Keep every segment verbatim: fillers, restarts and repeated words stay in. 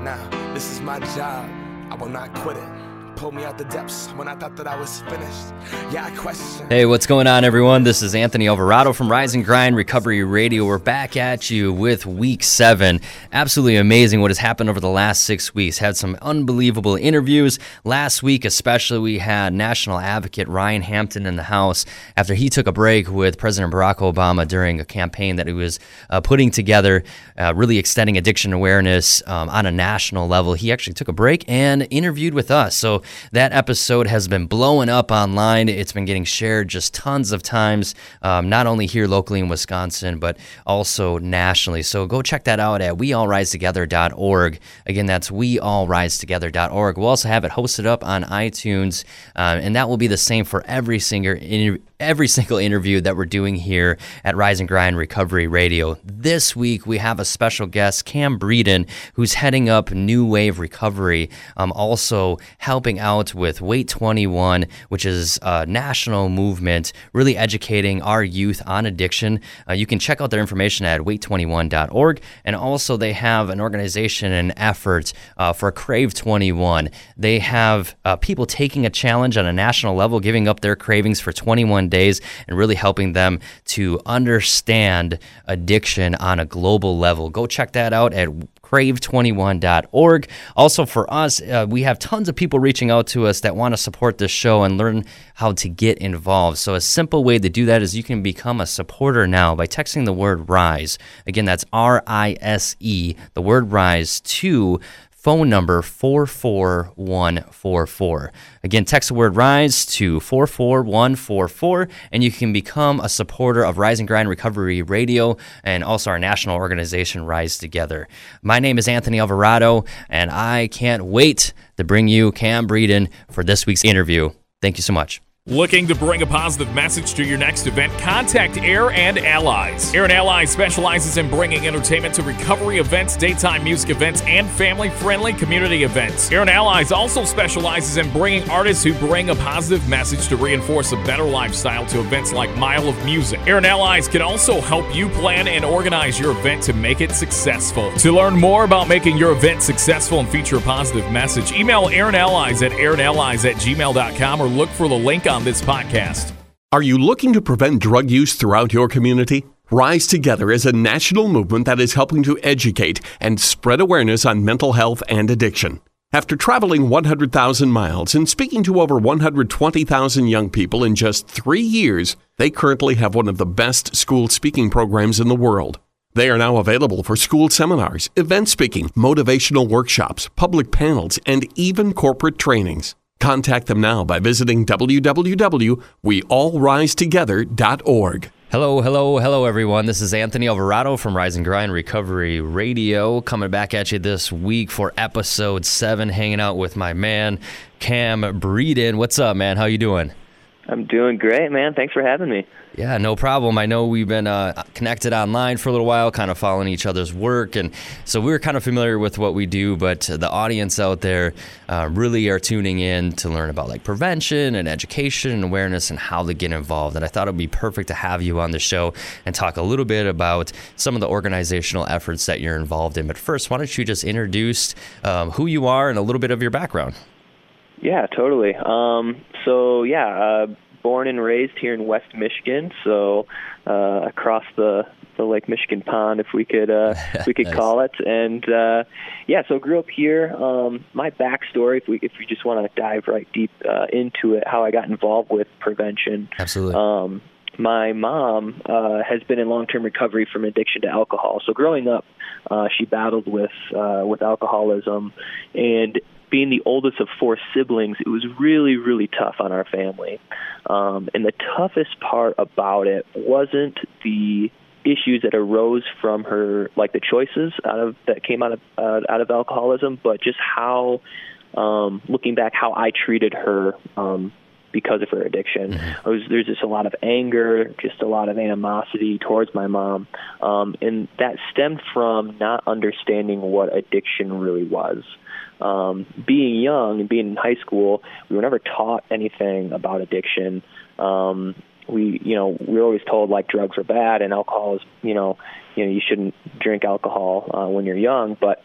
Now, this is my job. I will not quit it. Pulled me out the depths when I thought that I was finished. Yeah, I question. Hey, what's going on, everyone? This is Anthony Alvarado from Rise and Grind Recovery Radio. We're back at you with week seven. Absolutely amazing what has happened over the last six weeks. Had some unbelievable interviews. Last week, especially, we had National Advocate Ryan Hampton in the house after he took a break with President Barack Obama during a campaign that he was uh, putting together, uh, really extending addiction awareness um, on a national level. He actually took a break and interviewed with us. So that episode has been blowing up online. It's been getting shared just tons of times, um, not only here locally in Wisconsin, but also nationally. So go check that out at we all rise together dot org. Again, that's we all rise together dot org. We'll also have it hosted up on iTunes, uh, and that will be the same for every single interview. Every single interview that we're doing here at Rise and Grind Recovery Radio. This week, we have a special guest, Cam Breeden, who's heading up New Wave Recovery, um, also helping out with Wait twenty-one, which is a national movement, really educating our youth on addiction. Uh, you can check out their information at wait twenty-one dot org, and also they have an organization and effort uh, for Crave twenty-one. They have uh, people taking a challenge on a national level, giving up their cravings for twenty-one days and really helping them to understand addiction on a global level. Go check that out at crave twenty-one dot org. Also for us, uh, we have tons of people reaching out to us that want to support this show and learn how to get involved. So a simple way to do that is you can become a supporter now by texting the word RISE. Again, that's R I S E, the word RISE, to phone number four four one four four. Again, text the word RISE to four four one four four, and you can become a supporter of Rise and Grind Recovery Radio and also our national organization, Rise Together. My name is Anthony Alvarado, and I can't wait to bring you Cam Breeden for this week's interview. Thank you so much. Looking to bring a positive message to your next event? Contact Air and Allies. Air and Allies specializes in bringing entertainment to recovery events, daytime music events, and family-friendly community events. Air and Allies also specializes in bringing artists who bring a positive message to reinforce a better lifestyle to events like Mile of Music. Air and Allies can also help you plan and organize your event to make it successful. To learn more about making your event successful and feature a positive message, email Air and Allies at air and allies at gmail dot com or look for the link on this podcast. Are you looking to prevent drug use throughout your community? Rise Together is a national movement that is helping to educate and spread awareness on mental health and addiction. After traveling one hundred thousand miles and speaking to over one hundred twenty thousand young people in just three years, they currently have one of the best school speaking programs in the world. They are now available for school seminars, event speaking, motivational workshops, public panels, and even corporate trainings. Contact them now by visiting w w w dot we all rise together dot org. Hello, hello, hello, everyone. This is Anthony Alvarado from Rise and Grind Recovery Radio, coming back at you this week for episode seven, hanging out with my man, Cam Breeden. What's up, man? How you doing? I'm doing great, man. Thanks for having me. Yeah, no problem. I know we've been uh, connected online for a little while, kind of following each other's work, and so we were kind of familiar with what we do, but the audience out there uh, really are tuning in to learn about like prevention and education and awareness and how to get involved. And I thought it would be perfect to have you on the show and talk a little bit about some of the organizational efforts that you're involved in. But first, why don't you just introduce um, who you are and a little bit of your background? Yeah, totally. Um, so, yeah, uh, born and raised here in West Michigan, so uh, across the, the Lake Michigan pond, if we could uh, we could nice. call it. And, uh, yeah, so grew up here. Um, my backstory, if we if we just want to dive right deep uh, into it, how I got involved with prevention. Absolutely. Um, my mom uh, has been in long-term recovery from addiction to alcohol. So growing up, uh, she battled with uh, with alcoholism, and being the oldest of four siblings, it was really, really tough on our family. Um, and the toughest part about it wasn't the issues that arose from her, like the choices out of that came out of uh, out of alcoholism, but just how, um, looking back, how I treated her um, because of her addiction. Mm-hmm. I was, there's just a lot of anger, just a lot of animosity towards my mom, um, and that stemmed from not understanding what addiction really was. Um, being young and being in high school, we were never taught anything about addiction. Um, we, you know, we were always told like drugs are bad and alcohol is, you know, you know, you shouldn't drink alcohol uh, when you're young. But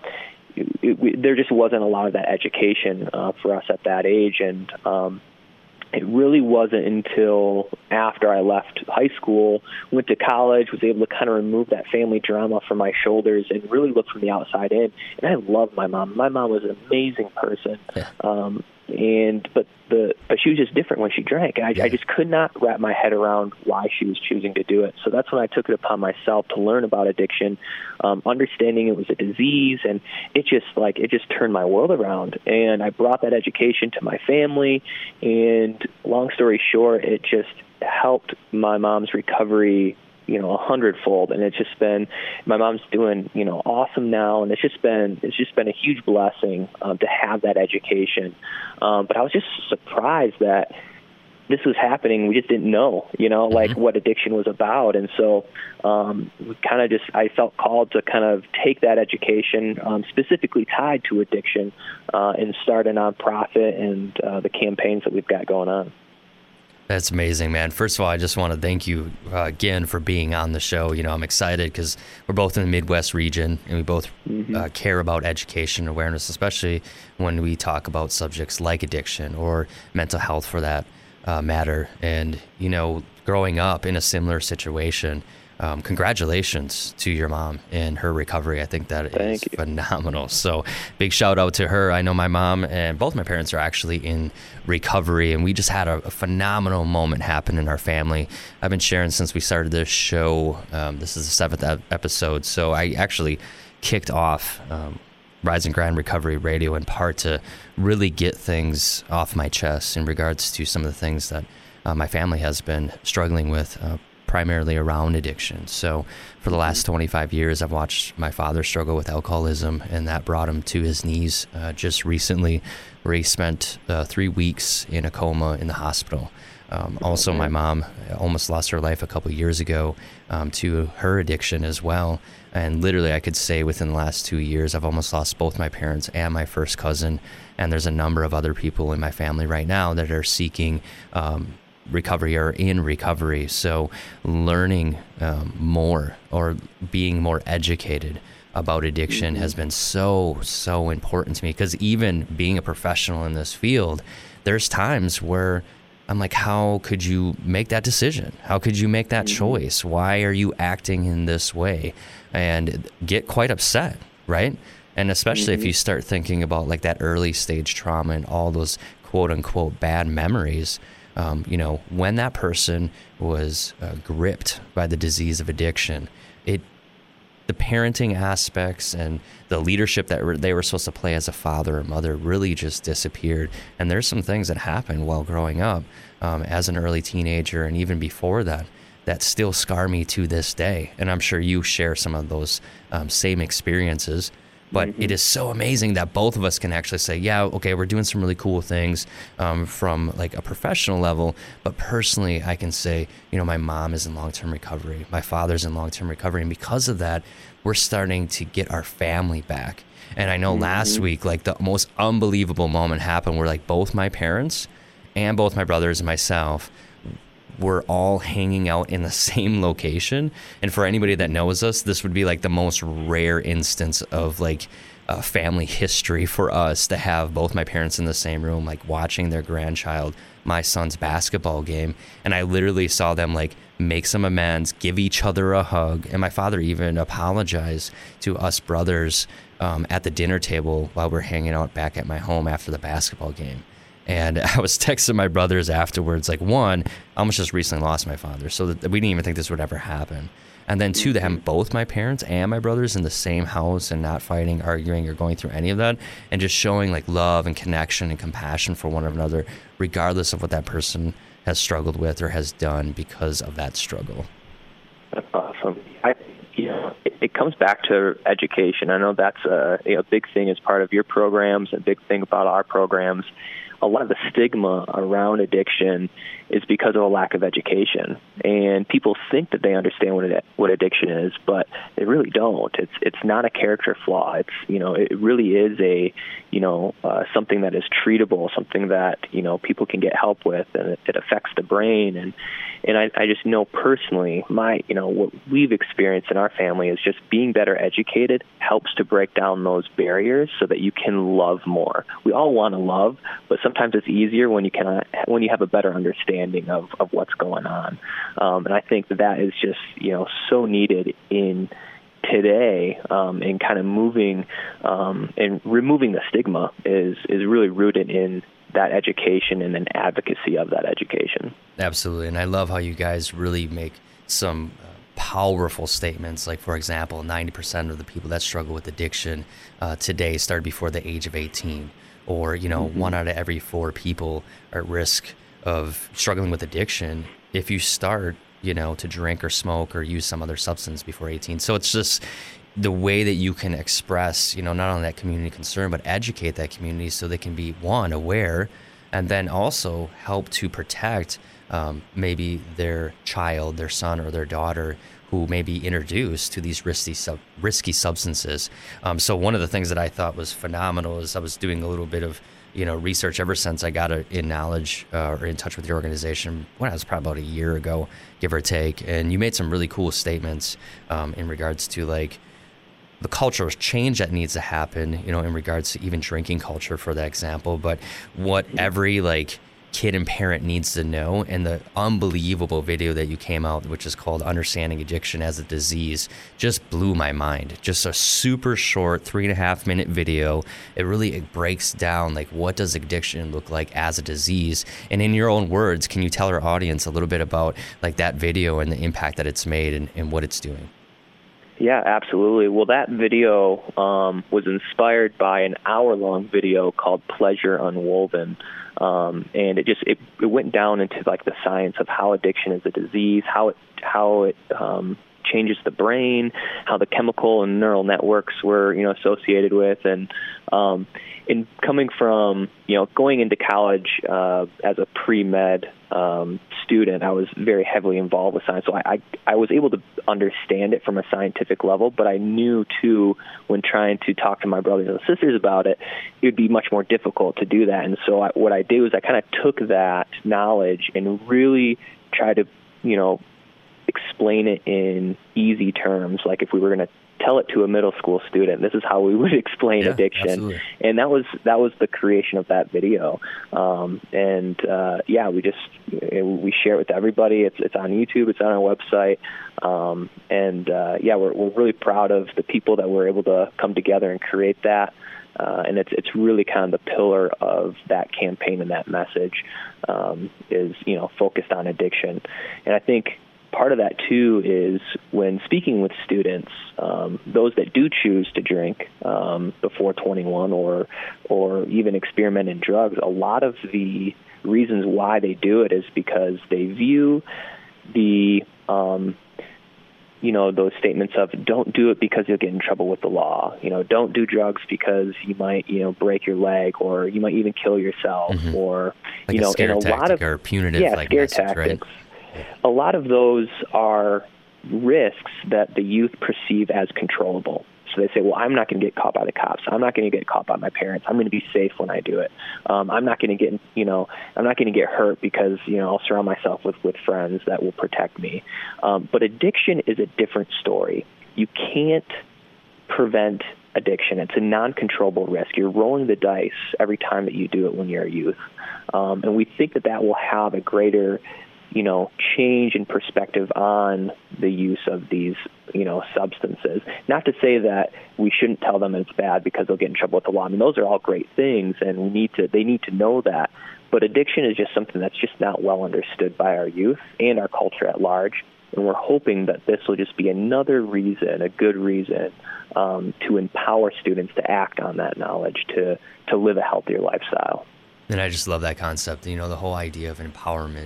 it, it, there just wasn't a lot of that education uh, for us at that age. And um, it really wasn't until after I left high school, went to college, was able to kind of remove that family drama from my shoulders and really look from the outside in. And I loved my mom. My mom was an amazing person. Yeah. Um, and but the but she was just different when she drank. I, yeah. I just could not wrap my head around why she was choosing to do it. So that's when I took it upon myself to learn about addiction, um, understanding it was a disease, and it just like it just turned my world around. And I brought that education to my family. And long story short, it just helped my mom's recovery, you know, a hundredfold. And it's just been, my mom's doing, you know, awesome now. And it's just been, it's just been a huge blessing um, to have that education. Um, but I was just surprised that this was happening. We just didn't know, you know, like what addiction was about. And so um, we kind of just, I felt called to kind of take that education um, specifically tied to addiction uh, and start a nonprofit and uh, the campaigns that we've got going on. That's amazing, man. First of all, I just want to thank you uh, again for being on the show. You know, I'm excited because we're both in the Midwest region and we both mm-hmm. uh, care about education awareness, especially when we talk about subjects like addiction or mental health for that uh, matter. And, you know, growing up in a similar situation, Um, congratulations to your mom and her recovery. I think that Thank is you. phenomenal. So big shout out to her. I know my mom and both my parents are actually in recovery, and we just had a, a phenomenal moment happen in our family. I've been sharing since we started this show. Um, this is the seventh ep- episode. So I actually kicked off um, Rise and Grind Recovery Radio in part to really get things off my chest in regards to some of the things that uh, my family has been struggling with, uh, primarily around addiction. So for the last twenty-five years, I've watched my father struggle with alcoholism, and that brought him to his knees uh, just recently, where he spent uh, three weeks in a coma in the hospital. Um, also, my mom almost lost her life a couple years ago um, to her addiction as well. And literally, I could say within the last two years, I've almost lost both my parents and my first cousin. And there's a number of other people in my family right now that are seeking um, recovery or in recovery. So learning um, more or being more educated about addiction mm-hmm. has been so, so important to me, because even being a professional in this field, there's times where I'm like, how could you make that decision? How could you make that mm-hmm. choice? Why are you acting in this way? And get quite upset, right? And especially mm-hmm. if you start thinking about like that early stage trauma and all those quote unquote bad memories. Um, you know, when that person was uh, gripped by the disease of addiction, it, the parenting aspects and the leadership that re- they were supposed to play as a father or mother really just disappeared. And there's some things that happened while growing up um, as an early teenager and even before that, that still scar me to this day. And I'm sure you share some of those um, same experiences. But mm-hmm. it is so amazing that both of us can actually say, yeah, okay, we're doing some really cool things um, from like a professional level. But personally, I can say, you know, my mom is in long-term recovery. My father's in long-term recovery. And because of that, we're starting to get our family back. And I know mm-hmm. last week, like the most unbelievable moment happened where like both my parents and both my brothers and myself we're all hanging out in the same location. And for anybody that knows us, this would be like the most rare instance of like uh, family history for us to have both my parents in the same room, like watching their grandchild, my son's basketball game. And I literally saw them like make some amends, give each other a hug. And my father even apologized to us brothers um, at the dinner table while we're hanging out back at my home after the basketball game. And I was texting my brothers afterwards, like, one, I almost just recently lost my father, so that we didn't even think this would ever happen. And then two, to have both my parents and my brothers in the same house and not fighting, arguing, or going through any of that, and just showing like love and connection and compassion for one another, regardless of what that person has struggled with or has done because of that struggle. That's awesome. I, you know, it, it comes back to education. I know that's a you know, big thing as part of your programs, a big thing about our programs. A lot of the stigma around addiction is because of a lack of education. And people think that they understand what it, what addiction is, but they really don't. It's it's not a character flaw. It's, you know, it really is a, you know, uh, something that is treatable, something that, you know, people can get help with, and it, it affects the brain. And and I, I just know personally, my, you know, what we've experienced in our family is just being better educated helps to break down those barriers so that you can love more. We all want to love, but sometimes it's easier when you can when you have a better understanding of, of what's going on. Um, and I think that that is just, you know, so needed in today, um, and kind of moving um, and removing the stigma is is really rooted in that education and an advocacy of that education. Absolutely. And I love how you guys really make some uh, powerful statements. Like, for example, ninety percent of the people that struggle with addiction uh, today started before the age of eighteen. Or, you know, mm-hmm. one out of every four people are at risk of struggling with addiction if you start, you know, to drink or smoke or use some other substance before eighteen. So it's just the way that you can express, you know, not only that community concern, but educate that community so they can be, one, aware, and then also help to protect um, maybe their child, their son or their daughter who may be introduced to these risky sub- risky substances. Um, so one of the things that I thought was phenomenal is I was doing a little bit of, you know, research ever since I got a, in knowledge uh, or in touch with your organization when I was probably about a year ago, give or take. And you made some really cool statements um, in regards to like the cultural change that needs to happen, you know, in regards to even drinking culture, for that example, but what every like kid and parent needs to know. And the unbelievable video that you came out, which is called Understanding Addiction as a Disease, just blew my mind. Just a super short three and a half minute video. It really it breaks down like what does addiction look like as a disease. And in your own words, can you tell our audience a little bit about like that video and the impact that it's made and, and what it's doing? Yeah, absolutely. Well, that video um, was inspired by an hour-long video called Pleasure Unwoven. Um, and it just it, it went down into like the science of how addiction is a disease, how it how it um, changes the brain, how the chemical and neural networks were you know associated with, and um, in coming from you know going into college uh, as a pre-med um, student, I was very heavily involved with science, so I, I I was able to understand it from a scientific level, but I knew too when trying to talk to my brothers and sisters about it, it would be much more difficult to do that. And so I, what I did was I kind of took that knowledge and really tried to you know explain it in easy terms, like if we were going to tell it to a middle school student, this is how we would explain yeah, addiction. Absolutely. And that was that was the creation of that video. Um, and uh, yeah, we just we share it with everybody. It's it's on YouTube. It's on our website. Um, and uh, yeah, we're we're really proud of the people that were able to come together and create that. Uh, and it's it's really kind of the pillar of that campaign and that message um, is you know focused on addiction. And I think part of that, too, is when speaking with students, um, those that do choose to drink um, before twenty-one or or even experiment in drugs, a lot of the reasons why they do it is because they view the, um, you know, those statements of don't do it because you'll get in trouble with the law. You know, don't do drugs because you might, you know, break your leg or you might even kill yourself mm-hmm. or, like you know, a scare in a tactic lot of or punitive yeah, like scare message, tactics. Right? A lot of those are risks that the youth perceive as controllable. So they say, well, I'm not going to get caught by the cops. I'm not going to get caught by my parents. I'm going to be safe when I do it. Um, I'm not going to get, you know, I'm not going to get hurt because, you know, I'll surround myself with, with friends that will protect me. Um, but addiction is a different story. You can't prevent addiction. It's a non-controllable risk. You're rolling the dice every time that you do it when you're a youth. Um, and we think that that will have a greater you know, change in perspective on the use of these, you know, substances. Not to say that we shouldn't tell them it's bad because they'll get in trouble with the law. I mean, those are all great things, and we need to, they need to know that. But addiction is just something that's just not well understood by our youth and our culture at large. And we're hoping that this will just be another reason, a good reason, um, to empower students to act on that knowledge, to, to live a healthier lifestyle. And I just love that concept, you know, the whole idea of empowerment and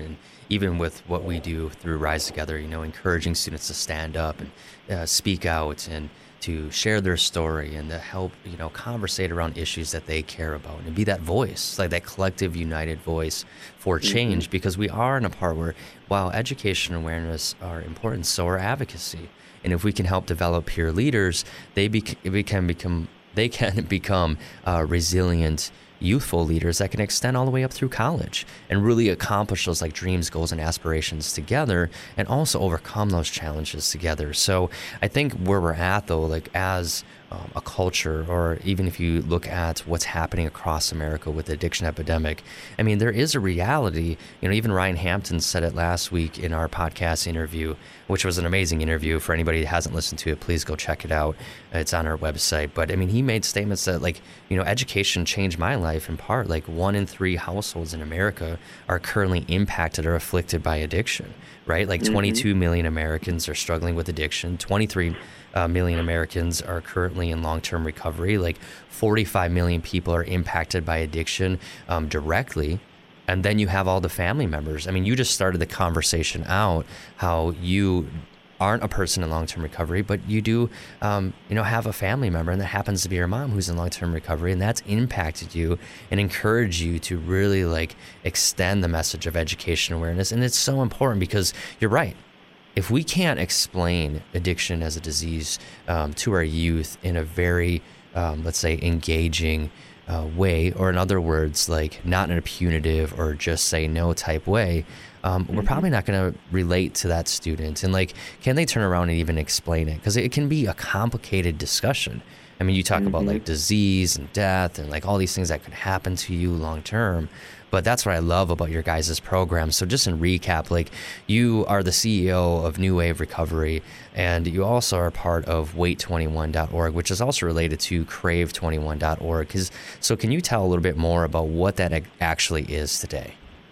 even with what we do through Rise Together, you know, encouraging students to stand up and uh, speak out and to share their story and to help, you know, conversate around issues that they care about and be that voice, like that collective united voice for change, mm-hmm. because we are in a part where while education and awareness are important, so are advocacy. And if we can help develop peer leaders, they, bec- they can become they can become uh, resilient, youthful leaders that can extend all the way up through college and really accomplish those like dreams, goals, and aspirations together, and also overcome those challenges together. So I think where we're at, though, like as um, a culture, or even if you look at what's happening across America with the addiction epidemic, I mean, there is a reality. You know, even Ryan Hampton said it last week in our podcast interview, which was an amazing interview. For anybody that hasn't listened to it, please go check it out. It's on our website. But I mean, he made statements that, like, you know, education changed my life in part. Like, one in three households in America are currently impacted or afflicted by addiction, right? Like, mm-hmm. twenty-two million Americans are struggling with addiction. twenty-three uh, million Americans are currently in long-term recovery. Like, forty-five million people are impacted by addiction um, directly. And then you have all the family members. I mean, you just started the conversation out how you aren't a person in long-term recovery, but you do, um, you know, have a family member, and that happens to be your mom who's in long-term recovery, and that's impacted you and encouraged you to really like extend the message of education awareness. And it's so important because you're right. If we can't explain addiction as a disease um, to our youth in a very, um, let's say, engaging uh, way, or in other words, like not in a punitive or just say no type way, um, mm-hmm. we're probably not going to relate to that student. And like, can they turn around and even explain it? Because it can be a complicated discussion. I mean, you talk mm-hmm. about like disease and death and like all these things that could happen to you long term. But that's what I love about your guys' program. So just in recap, like you are the C E O of New Wave Recovery, and you also are part of wait twenty-one dot org, which is also related to crave twenty-one dot org. So can you tell a little bit more about what that actually is today?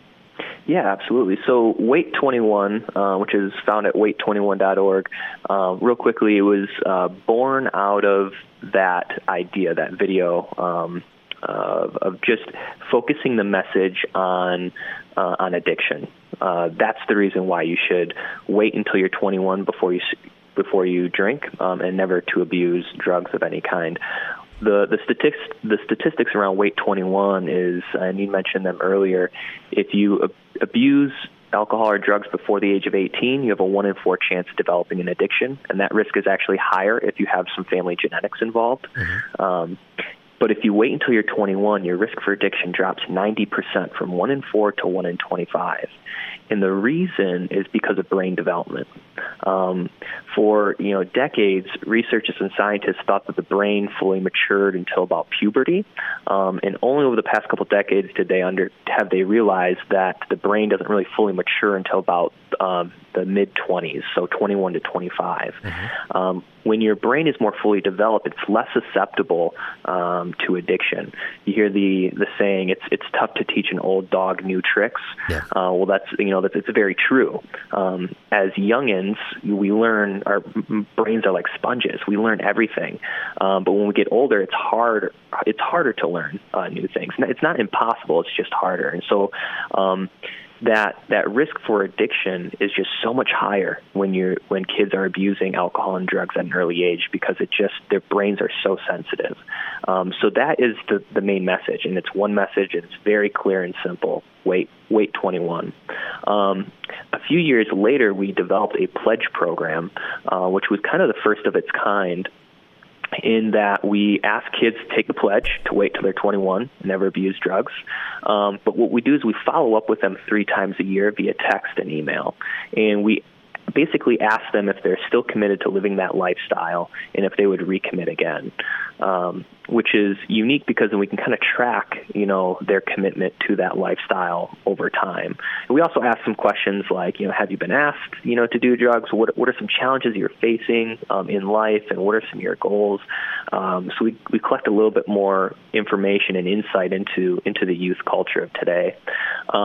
Yeah, absolutely. So Wait twenty-one, uh, which is found at wait twenty-one dot org, uh, real quickly, it was uh, born out of that idea, that video, um, uh, of just focusing the message on uh, on addiction. Uh, that's the reason why you should wait until you're twenty-one before you before you drink, um, and never to abuse drugs of any kind. The the statistics the statistics around Wait twenty-one is, and you mentioned them earlier, if you ab- abuse alcohol or drugs before the age of eighteen, you have a one in four chance of developing an addiction, and that risk is actually higher if you have some family genetics involved. Mm-hmm. Um, but if you wait until you're twenty-one, your risk for addiction drops ninety percent, from one in four to one in twenty-five. And the reason is because of brain development. Um, for you know decades, researchers and scientists thought that the brain fully matured until about puberty, um, and only over the past couple decades did they under have they realized that the brain doesn't really fully mature until about um, the mid twenties, so twenty-one to twenty-five. Mm-hmm. Um, when your brain is more fully developed, it's less susceptible um, to addiction. You hear the the saying, "It's it's tough to teach an old dog new tricks." Yeah. Uh, well, that's you know that's it's very true. Um, as youngins, we learn, our brains are like sponges. We learn everything, um, but when we get older, it's hard. It's harder to learn uh, new things. It's not impossible. It's just harder. And so, um, that that risk for addiction is just so much higher when you're when kids are abusing alcohol and drugs at an early age, because it just their brains are so sensitive. Um, so that is the the main message, and it's one message, and it's very clear and simple. Wait, wait twenty-one. Um, a few years later, we developed a pledge program, uh, which was kind of the first of its kind, in that we ask kids to take the pledge to wait till they're twenty-one, never abuse drugs. Um, but what we do is we follow up with them three times a year via text and email. And we basically ask them if they're still committed to living that lifestyle and if they would recommit again, um, which is unique because then we can kind of track, you know, their commitment to that lifestyle over time. And we also ask some questions like, you know, have you been asked, you know, to do drugs? What what are some challenges you're facing um, in life, and what are some of your goals? Um, so we we collect a little bit more information and insight into into the youth culture of today. Um,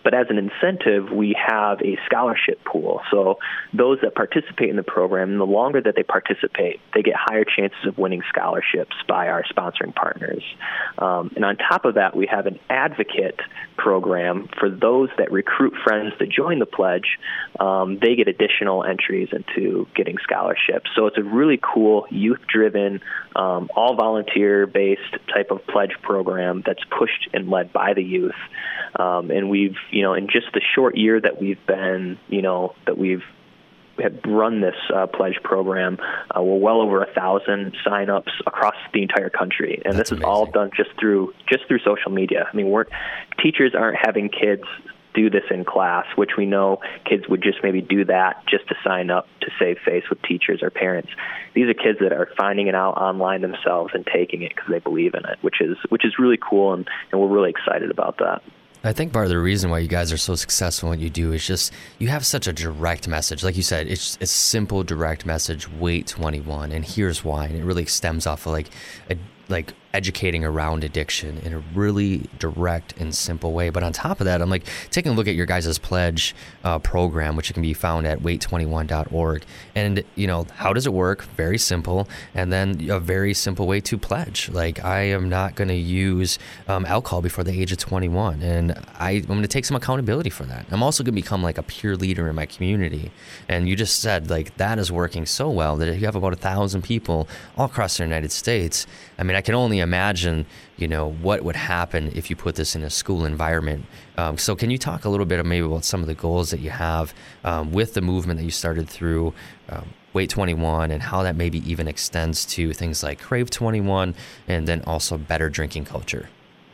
but as an incentive, we have a scholarship pool. So those that participate in the program, the longer that they participate, they get higher chances of winning scholarships by our sponsoring partners. Um, and on top of that, we have an advocate program for those that recruit friends to join the pledge. Um, they get additional entries into getting scholarships. So it's a really cool youth-driven, um, all volunteer-based type of pledge program that's pushed and led by the youth. Um, and we've, you know, in just the short year that we've been, you know, that we've have run this uh, pledge program, uh, we're well over a thousand signups across the entire country, and That's this is amazing. all done just through just through social media. I mean, we're teachers aren't having kids do this in class, which we know kids would just maybe do that just to sign up to save face with teachers or parents. These are kids that are finding it out online themselves and taking it because they believe in it, which is which is really cool, and, and we're really excited about that. I think part of the reason why you guys are so successful in what you do is just you have such a direct message. Like you said, it's a simple, direct message, wait twenty-one, and here's why. And it really stems off of like a, like educating around addiction in a really direct and simple way. But on top of that, I'm like taking a look at your guys' pledge uh, program, which can be found at wait twenty-one dot org. And, you know, how does it work? Very simple. And then a very simple way to pledge. Like, I am not going to use um, alcohol before the age of twenty-one. And I, I'm going to take some accountability for that. I'm also going to become like a peer leader in my community. And you just said, like, that is working so well that if you have about a thousand people all across the United States, I mean, I can only imagine, you know, what would happen if you put this in a school environment. Um, so can you talk a little bit maybe about some of the goals that you have um, with the movement that you started through um, Wait twenty-one, and how that maybe even extends to things like Crave twenty-one and then also better drinking culture?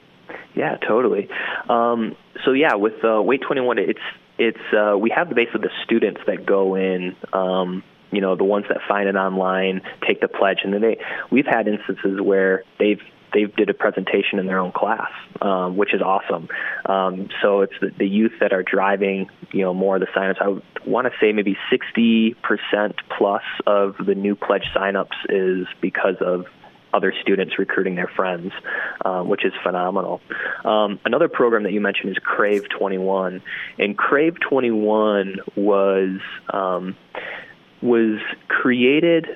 Yeah, totally. Um, so yeah, with uh, Wait twenty-one, it's it's uh, we have basically the students that go in. Um, you know, the ones that find it online, take the pledge, and then they, we've had instances where they've they did a presentation in their own class, um, which is awesome. Um, so it's the, the youth that are driving, you know, more of the signups. I would want to say maybe sixty percent plus of the new pledge signups is because of other students recruiting their friends, um, which is phenomenal. Um, another program that you mentioned is Crave twenty-one, and Crave twenty-one was um, was created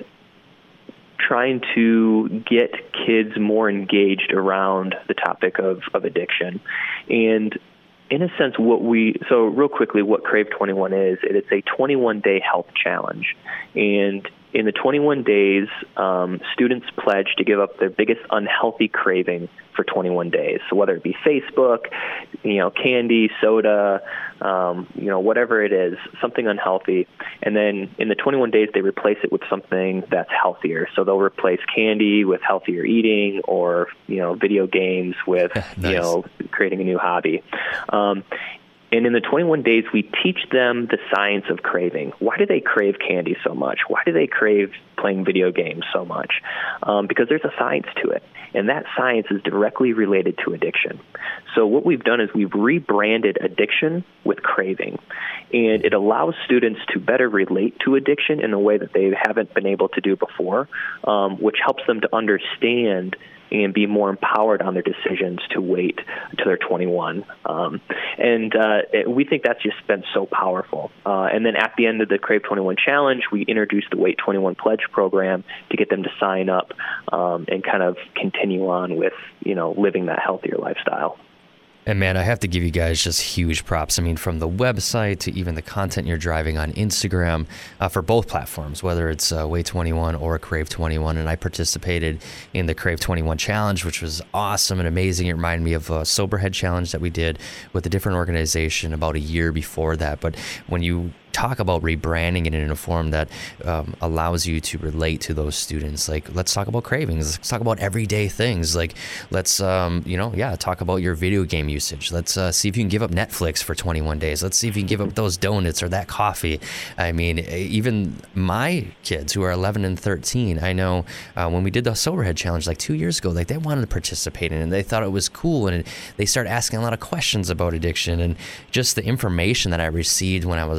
trying to get kids more engaged around the topic of, of addiction. And in a sense, what we, so real quickly, what Crave twenty-one is, it's a twenty-one day health challenge. And in the twenty-one days, um, students pledge to give up their biggest unhealthy craving for twenty-one days. So whether it be Facebook, you know, candy, soda, um, you know, whatever it is, something unhealthy. And then in the twenty-one days, they replace it with something that's healthier. So they'll replace candy with healthier eating, or, you know, video games with, nice. you know, creating a new hobby. Um, And in the twenty-one days, we teach them the science of craving. Why do they crave candy so much? Why do they crave playing video games so much? Um, because there's a science to it, and that science is directly related to addiction. So what we've done is we've rebranded addiction with craving, and it allows students to better relate to addiction in a way that they haven't been able to do before, um, which helps them to understand and be more empowered on their decisions to wait until they're twenty-one. Um, and uh, it, we think that's just been so powerful. Uh, and then at the end of the Crave twenty-one Challenge, we introduced the Wait twenty-one Pledge program to get them to sign up um, and kind of continue on with, you know, living that healthier lifestyle. And man, I have to give you guys just huge props. I mean, from the website to even the content you're driving on Instagram uh, for both platforms, whether it's uh, Wait twenty-one or Crave twenty-one. And I participated in the Crave twenty-one Challenge, which was awesome and amazing. It reminded me of a Soberhead Challenge that we did with a different organization about a year before that. But when you talk about rebranding it in a form that um, allows you to relate to those students. Like, let's talk about cravings. Let's talk about everyday things. Like, let's, um, you know, yeah, talk about your video game usage. Let's uh, see if you can give up Netflix for twenty-one days. Let's see if you can give up those donuts or that coffee. I mean, even my kids who are eleven and thirteen, I know uh, when we did the Soberhead Challenge like two years ago, like they wanted to participate in it and they thought it was cool. And they started asking a lot of questions about addiction, and just the information that I received when I was um,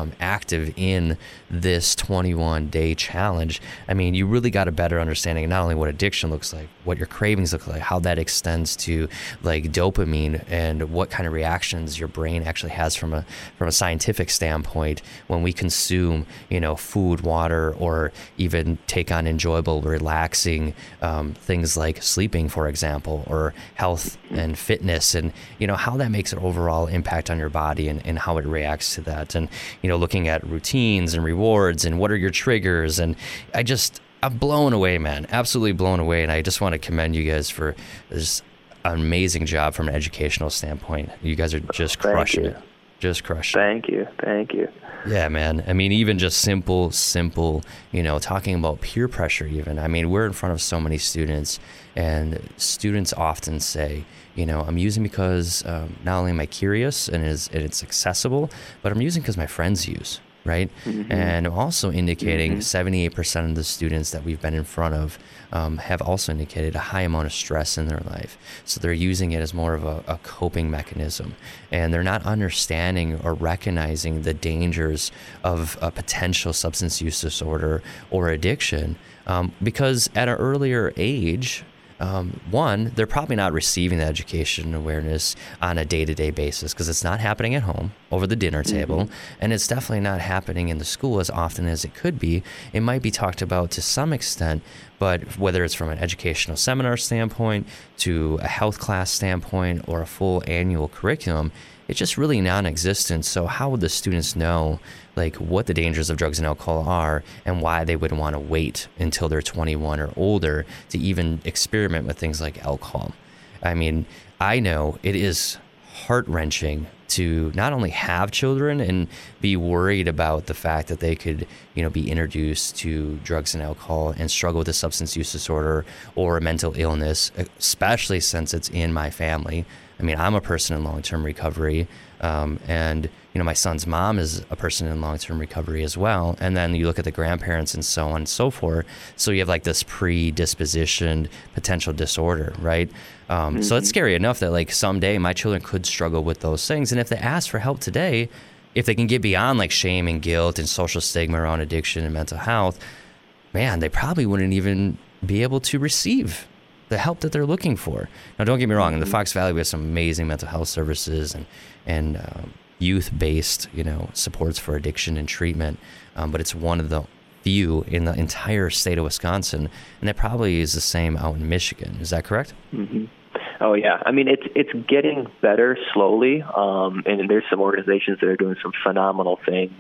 um, active in this twenty-one day challenge, I mean, you really got a better understanding of not only what addiction looks like, what your cravings look like, how that extends to like dopamine, and what kind of reactions your brain actually has from a from a scientific standpoint when we consume, you know, food, water, or even take on enjoyable, relaxing um, things like sleeping, for example, or health and fitness, and you know how that makes an overall impact on your body and, and how it reacts to that, and you know looking at routines and rewards and what are your triggers. And I just I'm blown away, man, absolutely blown away. And I just want to commend you guys for this amazing job from an educational standpoint. You guys are just crushing it, just crushing. Thank you, thank you. Yeah, man. I mean, even just simple, simple, you know, talking about peer pressure even. I mean, we're in front of so many students, and students often say, you know, I'm using because um, not only am I curious and, is, and it's accessible, but I'm using because my friends use, right? Mm-hmm. And also indicating mm-hmm. seventy-eight percent of the students that we've been in front of um, have also indicated a high amount of stress in their life. So they're using it as more of a, a coping mechanism, and they're not understanding or recognizing the dangers of a potential substance use disorder or addiction um, because at an earlier age, Um, one, they're probably not receiving the education and awareness on a day-to-day basis because it's not happening at home over the dinner table, mm-hmm. and it's definitely not happening in the school as often as it could be. It might be talked about to some extent, but whether it's from an educational seminar standpoint to a health class standpoint or a full annual curriculum, it's just really non-existent. So how would the students know like what the dangers of drugs and alcohol are and why they would want to wait until they're twenty-one or older to even experiment with things like alcohol? I mean, I know it is heart-wrenching to not only have children and be worried about the fact that they could, you know, be introduced to drugs and alcohol and struggle with a substance use disorder or a mental illness, especially since it's in my family. I mean, I'm a person in long-term recovery, um, and, you know, my son's mom is a person in long-term recovery as well. And then you look at the grandparents and so on and so forth. So you have like this predispositioned potential disorder, right? Um, mm-hmm. So it's scary enough that like someday my children could struggle with those things. And if they ask for help today, if they can get beyond like shame and guilt and social stigma around addiction and mental health, man, they probably wouldn't even be able to receive the help that they're looking for. Now, don't get me wrong. In the Fox Valley, we have some amazing mental health services and and um, youth-based, you know, supports for addiction and treatment. Um, but it's one of the few in the entire state of Wisconsin, and that probably is the same out in Michigan. Is that correct? Mm-hmm. Oh yeah, I mean it's it's getting better slowly, um, and there's some organizations that are doing some phenomenal things.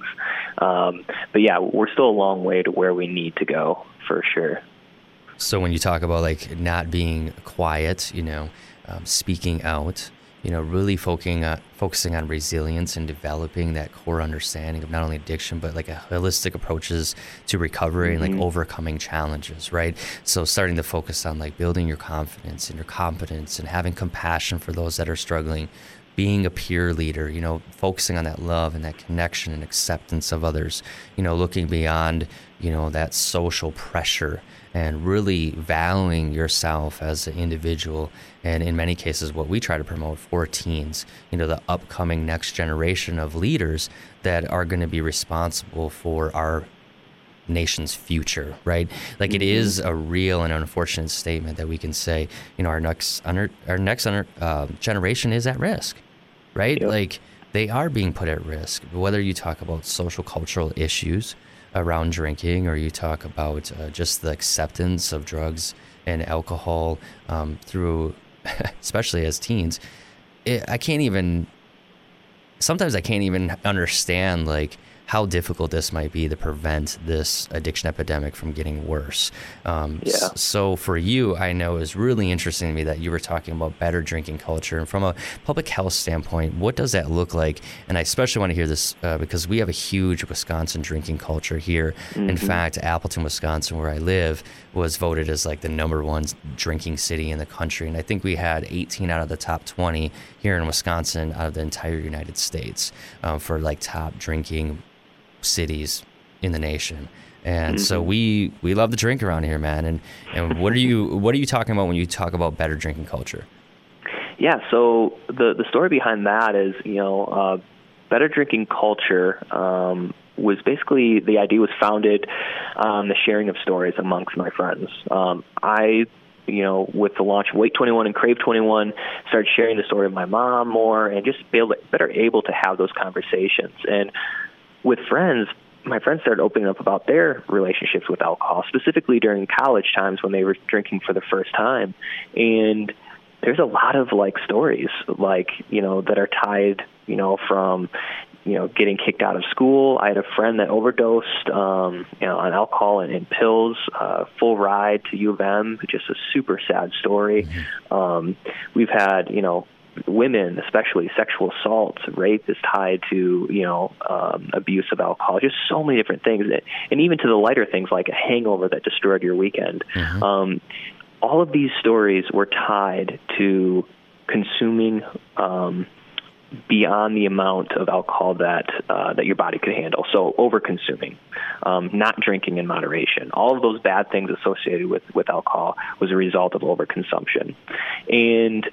Um, but yeah, we're still a long way to where we need to go for sure. So when you talk about like not being quiet, you know, um, speaking out, you know, really focusing on, focusing on resilience and developing that core understanding of not only addiction, but like a holistic approaches to recovery mm-hmm. and like overcoming challenges, right? So starting to focus on like building your confidence and your competence and having compassion for those that are struggling, being a peer leader, you know, focusing on that love and that connection and acceptance of others, you know, looking beyond, you know, that social pressure and really valuing yourself as an individual. And in many cases, what we try to promote for teens, you know, the upcoming next generation of leaders that are going to be responsible for our nation's future, right? Like mm-hmm. it is a real and unfortunate statement that we can say, you know, our next under, our next under, uh, generation is at risk, right? Yep. Like they are being put at risk, whether you talk about social cultural issues around drinking or you talk about uh, just the acceptance of drugs and alcohol um, through, especially as teens. It, I can't even, sometimes I can't even understand like how difficult this might be to prevent this addiction epidemic from getting worse. Um, yeah. s- so for you, I know it's really interesting to me that you were talking about better drinking culture. And from a public health standpoint, what does that look like? And I especially want to hear this uh, because we have a huge Wisconsin drinking culture here. Mm-hmm. In fact, Appleton, Wisconsin, where I live, was voted as like the number one drinking city in the country. And I think we had eighteen out of the top twenty here in Wisconsin out of the entire United States um, for like top drinking cities in the nation. And mm-hmm. so we we love to drink around here, man. And and what are you what are you talking about when you talk about better drinking culture? Yeah, so the the story behind that is, you know, uh, Better Drinking Culture um, was basically, the idea was founded on the sharing of stories amongst my friends. Um, I, you know, with the launch of Wake twenty-one and Crave twenty-one, started sharing the story of my mom more and just be able to, better able to have those conversations. And with friends, my friends started opening up about their relationships with alcohol, specifically during college times when they were drinking for the first time. And there's a lot of like stories, like, you know, that are tied, you know, from, you know, getting kicked out of school. I had a friend that overdosed, um, you know, on alcohol and, and pills, uh, full ride to U of M, just a super sad story. Mm-hmm. Um, we've had, you know, women, especially sexual assault, rape is tied to, you know, um, abuse of alcohol, just so many different things. That, and even to the lighter things like a hangover that destroyed your weekend. Mm-hmm. Um, all of these stories were tied to consuming um, beyond the amount of alcohol that uh, that your body could handle. So over-consuming, um, not drinking in moderation. All of those bad things associated with, with alcohol was a result of overconsumption. And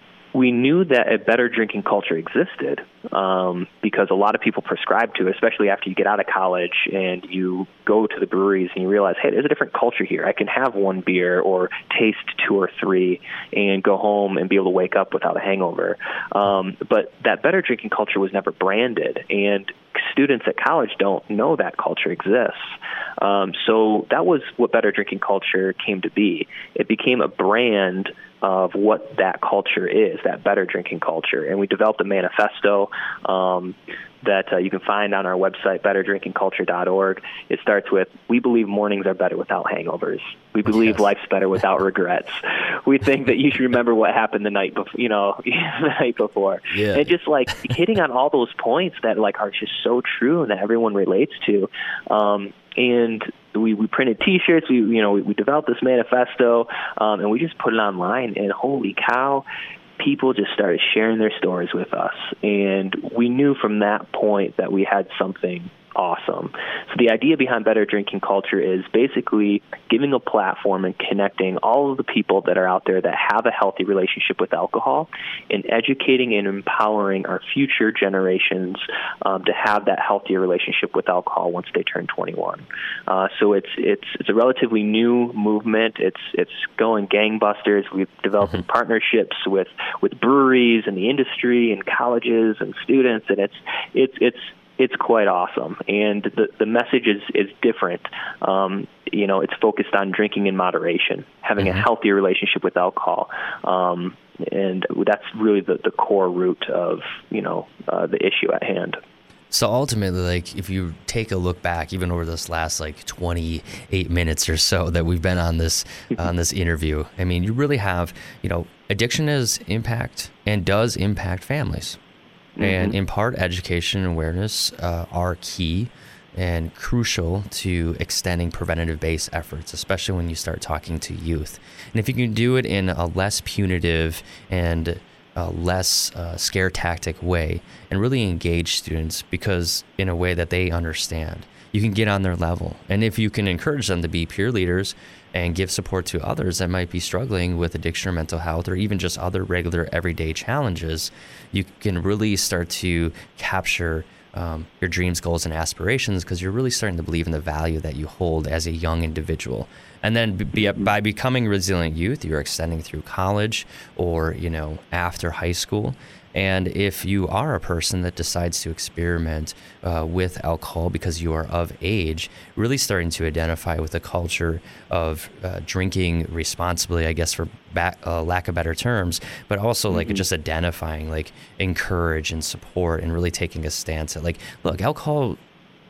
we knew that a better drinking culture existed um, because a lot of people prescribe to it, especially after you get out of college and you go to the breweries and you realize, hey, there's a different culture here. I can have one beer or taste two or three and go home and be able to wake up without a hangover. Um, but that better drinking culture was never branded, and students at college don't know that culture exists. Um, so that was what better drinking culture came to be. It became a brand of what that culture is, that better drinking culture. And we developed a manifesto um, that uh, you can find on our website, better drinking culture dot org. It starts with, we believe mornings are better without hangovers. We believe yes. life's better without regrets. We think that you should remember what happened the night before, you know, the night before. Yeah. And just like hitting on all those points that like are just so true and that everyone relates to. Um, and we, we printed T-shirts. We you know we, we developed this manifesto, um, and we just put it online. And holy cow, people just started sharing their stories with us. And we knew from that point that we had something awesome. So the idea behind Better Drinking Culture is basically giving a platform and connecting all of the people that are out there that have a healthy relationship with alcohol, and educating and empowering our future generations um, to have that healthier relationship with alcohol once they turn twenty-one. Uh, so it's it's it's a relatively new movement. It's it's going gangbusters. We've developed mm-hmm. partnerships with with breweries and the industry and colleges and students, and it's it's it's It's quite awesome, and the the message is is different. Um, you know, it's focused on drinking in moderation, having mm-hmm. a healthier relationship with alcohol, um, and that's really the, the core root of you know uh, the issue at hand. So ultimately, like if you take a look back, even over this last like twenty-eight minutes or so that we've been on this on this interview, I mean, you really have you know addiction has impact and does impact families. And in part, education and awareness uh, are key and crucial to extending preventative-based efforts, especially when you start talking to youth. And if you can do it in a less punitive and a less uh, scare tactic way, and really engage students because in a way that they understand, you can get on their level. And if you can encourage them to be peer leaders and give support to others that might be struggling with addiction or mental health or even just other regular everyday challenges, you can really start to capture um, your dreams, goals, and aspirations because you're really starting to believe in the value that you hold as a young individual. And then be, by becoming resilient youth, you're extending through college or, you know, after high school. And if you are a person that decides to experiment uh, with alcohol because you are of age, really starting to identify with the culture of uh, drinking responsibly, I guess for back, uh, lack of better terms, but also like mm-hmm. just identifying, like encourage and support and really taking a stance at like, look, alcohol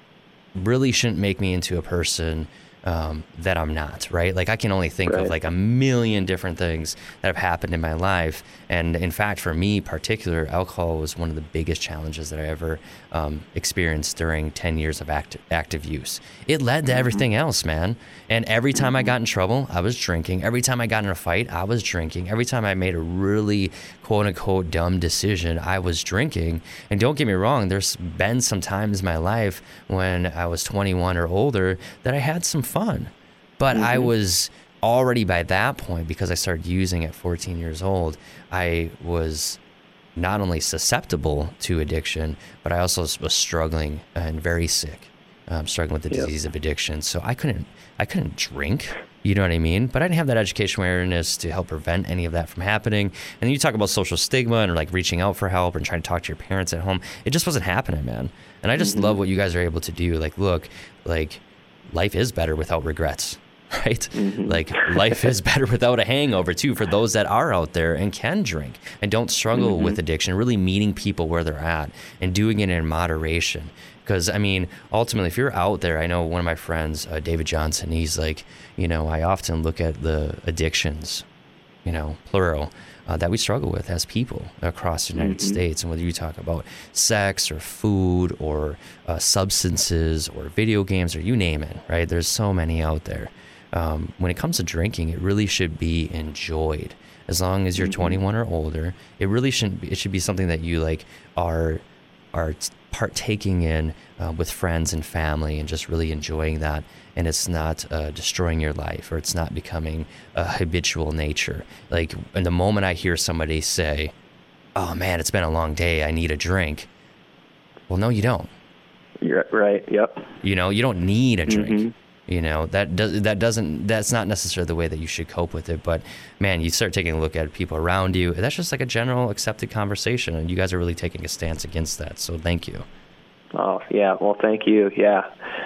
really shouldn't make me into a person Um, that I'm not, right? Like I can only think right. of like a million different things that have happened in my life. And in fact, for me particular, alcohol was one of the biggest challenges that I ever um, experienced during ten years of act- active use. It led to everything else, man. And every time I got in trouble, I was drinking. Every time I got in a fight, I was drinking. Every time I made a really quote unquote dumb decision, I was drinking. And don't get me wrong, there's been some times in my life when I was twenty-one or older that I had some fun. But mm-hmm. I was already by that point, because I started using at fourteen years old, I was not only susceptible to addiction, but I also was struggling and very sick, um, struggling with the yep. disease of addiction. So I couldn't, I couldn't drink. You know what I mean? But I didn't have that education awareness to help prevent any of that from happening. And then you talk about social stigma and like reaching out for help and trying to talk to your parents at home. It just wasn't happening, man. And I just mm-hmm. love what you guys are able to do. Like, look, like life is better without regrets, right? Mm-hmm. Like life is better without a hangover too, for those that are out there and can drink and don't struggle mm-hmm. with addiction, really meeting people where they're at and doing it in moderation. Because, I mean, ultimately, if you're out there, I know one of my friends, uh, David Johnson, he's like, you know, I often look at the addictions, you know, plural, uh, that we struggle with as people across the United mm-hmm. States. And whether you talk about sex or food or uh, substances or video games or you name it, right? There's so many out there. Um, when it comes to drinking, it really should be enjoyed. As long as you're mm-hmm. twenty-one or older, it really shouldn't be, it should be something that you like are are partaking in uh, with friends and family and just really enjoying that, and it's not uh, destroying your life, or it's not becoming a habitual nature. Like, in the moment I hear somebody say, oh man, it's been a long day, I need a drink. Well, no, you don't. You're right, yep. You know, you don't need a drink. Mm-hmm. You know, that does that doesn't that's not necessarily the way that you should cope with it. But man, you start taking a look at people around you. That's just like a general accepted conversation, and you guys are really taking a stance against that. So thank you. Oh yeah, well thank you. Yeah.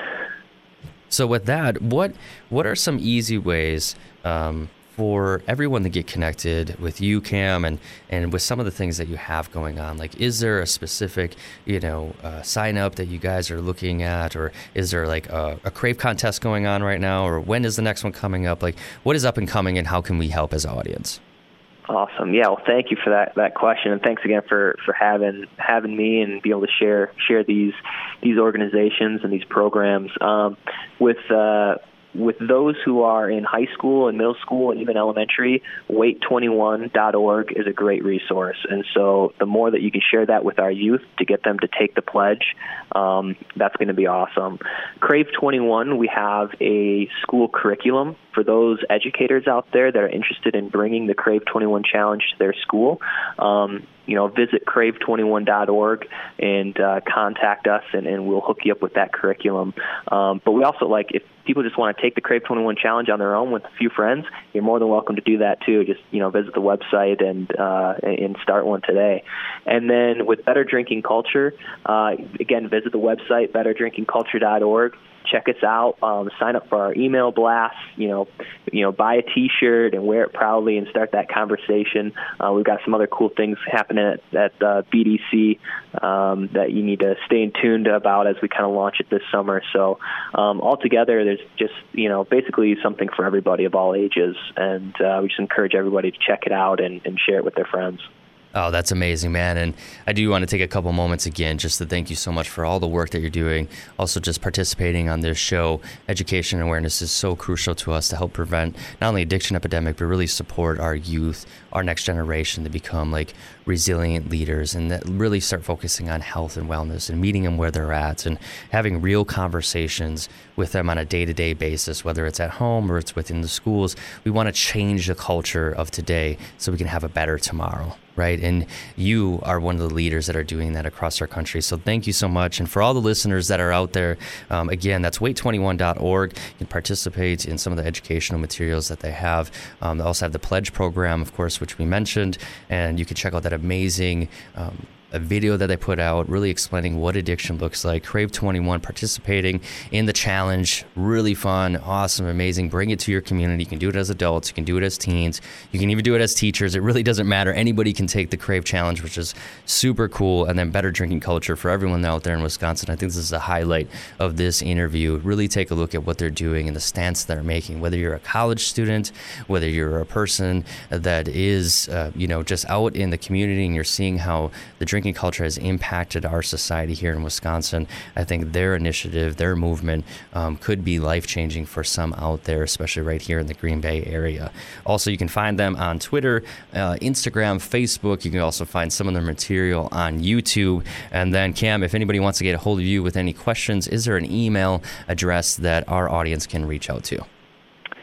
So with that, what what are some easy ways um, for everyone to get connected with you, Cam, and, and with some of the things that you have going on? Like, is there a specific, you know, uh, sign up that you guys are looking at, or is there like a, a Crave contest going on right now, or when is the next one coming up? Like, what is up and coming, and how can we help as an audience? Awesome. Yeah. Well, thank you for that, that question, and thanks again for, for having having me and be able to share share these these organizations and these programs um, with. Uh, With those who are in high school and middle school and even elementary, wait twenty-one dot org is a great resource. And so the more that you can share that with our youth to get them to take the pledge, um, that's going to be awesome. Crave twenty-one, we have a school curriculum for those educators out there that are interested in bringing the Crave twenty-one Challenge to their school. Um, you know, visit crave twenty-one dot org and uh, contact us, and, and we'll hook you up with that curriculum. Um, but we also, like, if people just want to take the Crave twenty-one Challenge on their own with a few friends, you're more than welcome to do that too. Just, you know, visit the website and uh, and start one today. And then with Better Drinking Culture, uh, again, visit the website, better drinking culture dot org. Check us out. Um, sign up for our email blast. You know, you know, buy a T-shirt and wear it proudly, and start that conversation. Uh, we've got some other cool things happening at, at uh, B D C um, that you need to stay in tuned about as we kind of launch it this summer. So, um, altogether, there's just, you know, basically something for everybody of all ages, and uh, we just encourage everybody to check it out and, and share it with their friends. Oh, that's amazing, man. And I do want to take a couple moments again just to thank you so much for all the work that you're doing. Also, just participating on this show. Education and awareness is so crucial to us to help prevent not only addiction epidemic, but really support our youth, our next generation to become like resilient leaders, and that really start focusing on health and wellness and meeting them where they're at and having real conversations with them on a day-to-day basis, whether it's at home or it's within the schools. We want to change the culture of today so we can have a better tomorrow. Right. And you are one of the leaders that are doing that across our country. So thank you so much. And for all the listeners that are out there, um, again, that's wait twenty-one dot org. You can participate in some of the educational materials that they have. Um, they also have the Pledge program, of course, which we mentioned. And you can check out that amazing um, a video that they put out really explaining what addiction looks like. Crave twenty-one participating in the challenge. Really fun, awesome, amazing. Bring it to your community. You can do it as adults. You can do it as teens. You can even do it as teachers. It really doesn't matter. Anybody can take the Crave challenge, which is super cool. And then Better Drinking Culture for everyone out there in Wisconsin. I think this is a highlight of this interview. Really take a look at what they're doing and the stance they're making. Whether you're a college student, whether you're a person that is, uh, you know, just out in the community and you're seeing how the drinking culture has impacted our society here in Wisconsin, I think their initiative, their movement um, could be life-changing for some out there, especially right here in the Green Bay area. Also, you can find them on Twitter, uh, Instagram, Facebook. You can also find some of their material on YouTube. And then, Cam, if anybody wants to get a hold of you with any questions, is there an email address that our audience can reach out to?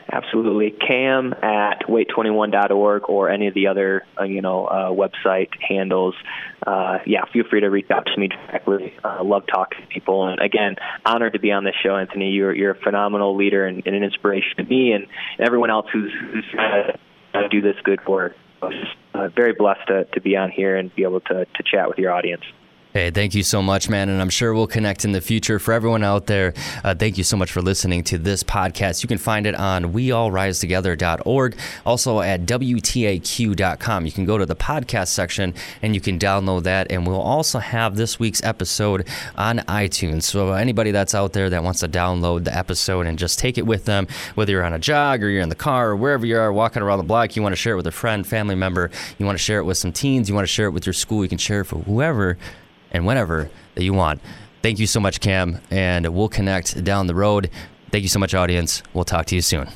Absolutely. Cam at wait twenty-one dot org or any of the other, uh, you know, uh, website handles. Uh, yeah, feel free to reach out to me directly. I uh, love talking to people. And again, honored to be on this show, Anthony. You're, you're a phenomenal leader and, and an inspiration to me and everyone else who's, who's trying to do this good work. I was just uh, very blessed to, to be on here and be able to, to chat with your audience. Hey, thank you so much, man, and I'm sure we'll connect in the future. For everyone out there, uh, thank you so much for listening to this podcast. You can find it on we all rise together dot org, also at W T A Q dot com. You can go to the podcast section, and you can download that, and we'll also have this week's episode on iTunes. So anybody that's out there that wants to download the episode and just take it with them, whether you're on a jog or you're in the car or wherever you are walking around the block, you want to share it with a friend, family member, you want to share it with some teens, you want to share it with your school, you can share it for whoever and whenever that you want. Thank you so much, Cam, and we'll connect down the road. Thank you so much, audience. We'll talk to you soon.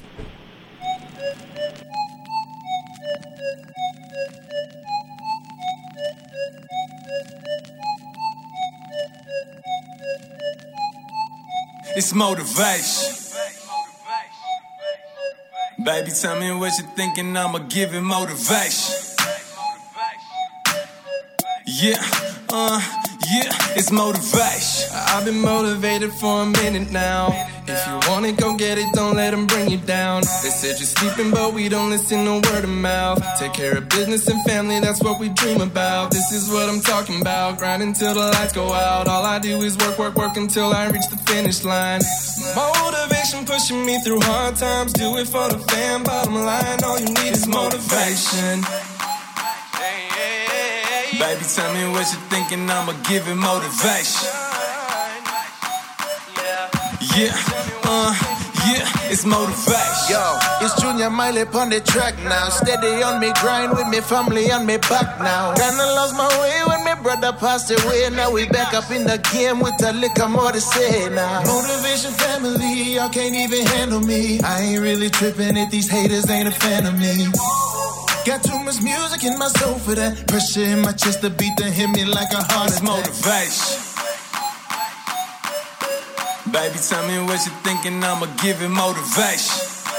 It's motivation. Baby, tell me what you're thinking, I'ma give it motivation. Yeah, uh, yeah, it's motivation. I've been motivated for a minute now. If you want it, go get it, don't let them bring you down. They said you're sleeping, but we don't listen to word of mouth. Take care of business and family, that's what we dream about. This is what I'm talking about, grinding till the lights go out. All I do is work, work, work until I reach the finish line. Motivation pushing me through hard times. Do it for the fam, bottom line, all you need is motivation. Baby, tell me what you're thinking, I'ma give it motivation. Yeah, uh, yeah, it's motivation. Yo, it's Junior Miley on the track now. Steady on me grind with me family on me back now. Kinda lost my way when my brother passed away. Now we back up in the game with a liquor more to say now. Motivation family, y'all can't even handle me. I ain't really tripping if these haters ain't a fan of me. Got too much music in my soul for that. Pressure in my chest, the beat that hit me like a heart attack. It's motivation. Baby, tell me what you're thinking, I'ma give it motivation.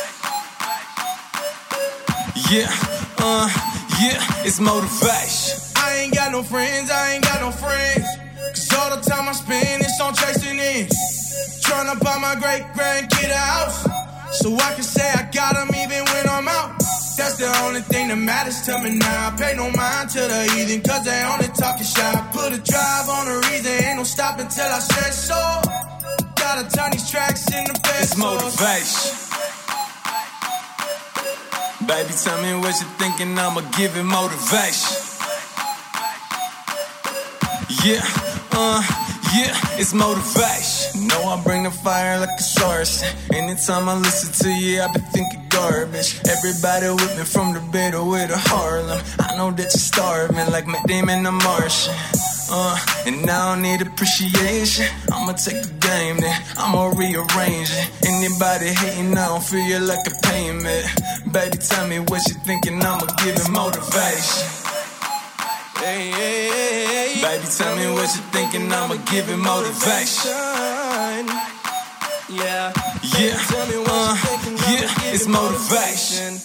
Yeah, uh, yeah, it's motivation. I ain't got no friends, I ain't got no friends. Cause all the time I spend is on chasing ends. Tryna buy my great grandkid a house, so I can say I got him even when I'm out. That's the only thing that matters to me now. I pay no mind to the heathen, cause they only talking shop. Put a drive on the reason, ain't no stopping till I say so. Gotta turn these tracks into best. It's motivation. Baby, tell me what you're thinking, I'ma give it motivation. Yeah, uh, yeah, it's motivation. Know I bring the fire like a source. Anytime I listen to you, I be thinking garbage. Everybody with me from the Bay to way to Harlem. I know that you're starving like Matt Damon the Martian. Uh, and I don't need appreciation. I'ma take the game then, I'ma rearrange it. Anybody hating, I don't feel you like a payment. Baby, tell me what you thinking, I'ma give it motivation. Hey, hey, hey, baby, tell me what you thinking, I'ma give it motivation. Yeah, yeah, uh, yeah, it's motivation.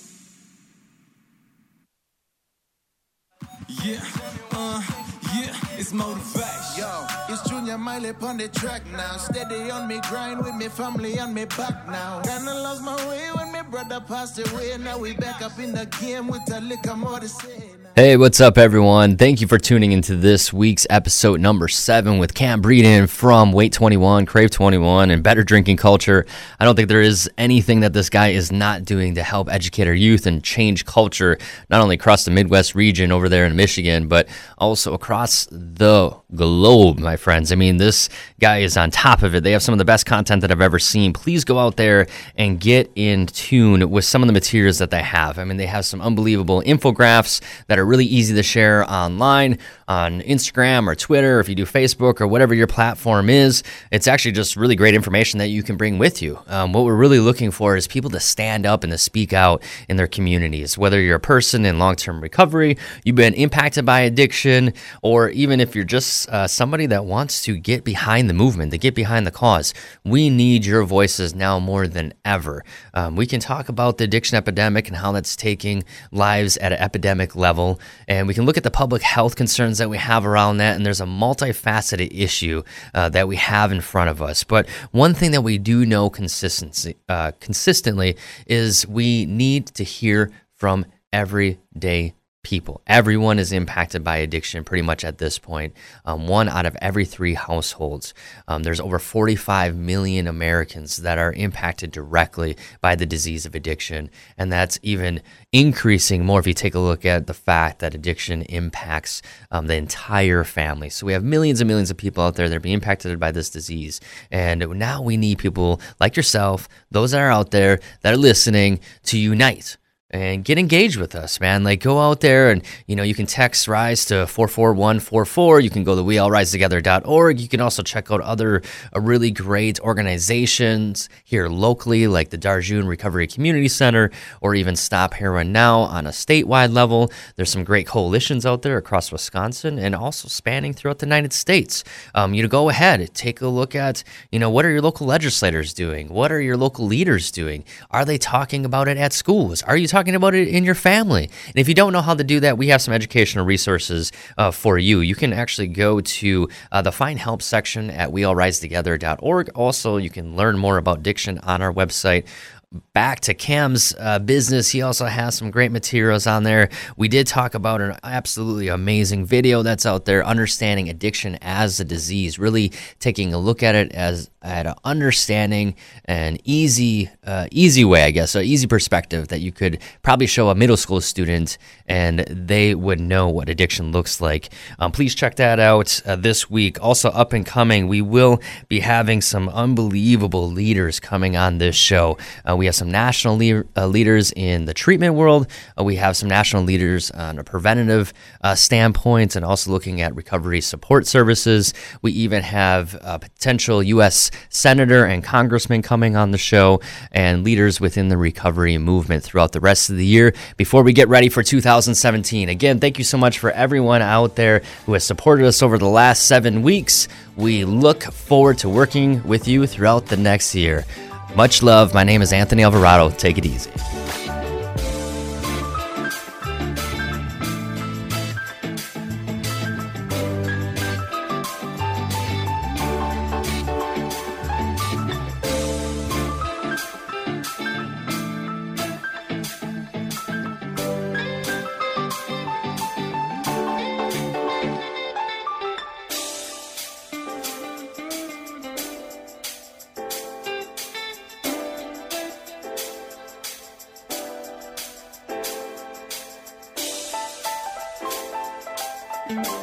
Yeah, uh, yeah, it's motivation. Yo, it's Junior Miley on the track now. Steady on me grind with me family on me back now. Kinda lost my way when my brother passed away. Now we back up in the game with a liquor more to say. Hey, what's up, everyone? Thank you for tuning into this week's episode number seven with Cam Breeden from Wait twenty-one, Crave twenty-one, and Better Drinking Culture. I don't think there is anything that this guy is not doing to help educate our youth and change culture, not only across the Midwest region over there in Michigan, but also across the globe, my friends. I mean, this guy is on top of it. They have some of the best content that I've ever seen. Please go out there and get in tune with some of the materials that they have. I mean, they have some unbelievable infographics that are really easy to share online on Instagram or Twitter, or if you do Facebook or whatever your platform is. It's actually just really great information that you can bring with you. Um, what we're really looking for is people to stand up and to speak out in their communities, whether you're a person in long-term recovery, you've been impacted by addiction, or even if you're just uh, somebody that wants to get behind the the movement, to get behind the cause. We need your voices now more than ever. Um, we can talk about the addiction epidemic and how that's taking lives at an epidemic level, and we can look at the public health concerns that we have around that, and there's a multifaceted issue uh, that we have in front of us. But one thing that we do know consistency, uh, consistently is we need to hear from everyday people. Everyone is impacted by addiction pretty much at this point. Um, one out of every three households. Um, there's over forty-five million Americans that are impacted directly by the disease of addiction. And that's even increasing more if you take a look at the fact that addiction impacts um, the entire family. So we have millions and millions of people out there that are being impacted by this disease. And now we need people like yourself, those that are out there that are listening, to unite and get engaged with us, man. Like, go out there and, you know, you can text RISE to four four one four four. You can go to we all rise together dot org. You can also check out other uh, really great organizations here locally, like the Darjun Recovery Community Center, or even Stop Heroin Now on a statewide level. There's some great coalitions out there across Wisconsin and also spanning throughout the United States. Um, you know, go ahead, take a look at, you know, what are your local legislators doing? What are your local leaders doing? Are they talking about it at schools? Are you talking Talking about it in your family? And if you don't know how to do that, we have some educational resources uh, for you. You can actually go to uh, the Find Help section at we all rise together dot org. Also, you can learn more about addiction on our website. Back to Cam's uh, business, he also has some great materials on there. We did talk about an absolutely amazing video that's out there, understanding addiction as a disease, really taking a look at it as at an understanding and easy, uh, easy way, I guess, an easy perspective that you could probably show a middle school student and they would know what addiction looks like. Um, please check that out uh, this week. Also up and coming, we will be having some unbelievable leaders coming on this show. Uh, We have some national le- uh, leaders in the treatment world. Uh, we have some national leaders on a preventative uh, standpoint and also looking at recovery support services. We even have a potential U S senator and congressman coming on the show and leaders within the recovery movement throughout the rest of the year before we get ready for two thousand seventeen. Again, thank you so much for everyone out there who has supported us over the last seven weeks. We look forward to working with you throughout the next year. Much love. My name is Anthony Alvarado. Take it easy. Thank you.